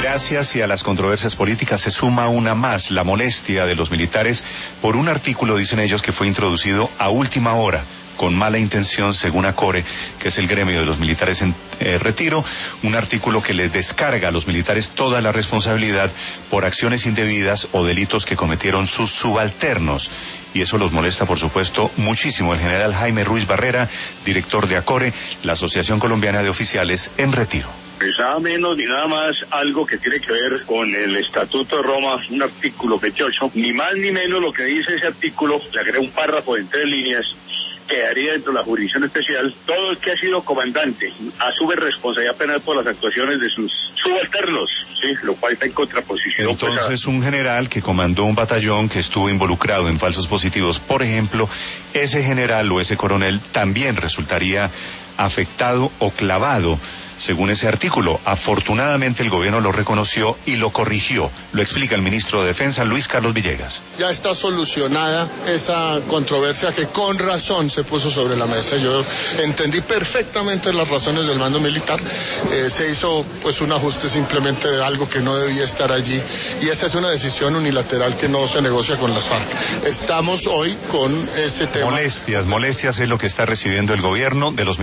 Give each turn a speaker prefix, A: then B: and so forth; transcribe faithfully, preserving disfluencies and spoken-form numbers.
A: desgracias y a las controversias políticas se suma una más, la molestia de los militares por un artículo, dicen ellos, que fue introducido a última hora, con mala intención, según ACORE, que es el gremio de los militares en eh, retiro, un artículo que les descarga a los militares toda la responsabilidad por acciones indebidas o delitos que cometieron sus subalternos. Y eso los molesta, por supuesto, muchísimo. El general Jaime Ruiz Barrera, director de ACORE, la Asociación Colombiana de Oficiales en Retiro.
B: Pues nada menos ni nada más algo que tiene que ver con el Estatuto de Roma, un artículo veintiocho, ni más ni menos lo que dice ese artículo, le agrega un párrafo en tres líneas, quedaría dentro de la jurisdicción especial. Todo el que ha sido comandante asume responsabilidad penal por las actuaciones de sus subalternos, sí, lo cual está en contraposición.
A: Entonces,
B: pues, a...
A: un general que comandó un batallón que estuvo involucrado en falsos positivos, por ejemplo, ese general o ese coronel también resultaría afectado o clavado, según ese artículo. Afortunadamente el gobierno lo reconoció y lo corrigió. Lo explica el ministro de Defensa, Luis Carlos Villegas.
C: Ya está solucionada esa controversia que con razón se puso sobre la mesa. Yo entendí perfectamente las razones del mando militar. Eh, se hizo pues un ajuste simplemente de algo que no debía estar allí, y esa es una decisión unilateral que no se negocia con las FARC. Estamos hoy con ese tema.
A: Molestias, molestias es lo que está recibiendo el gobierno de los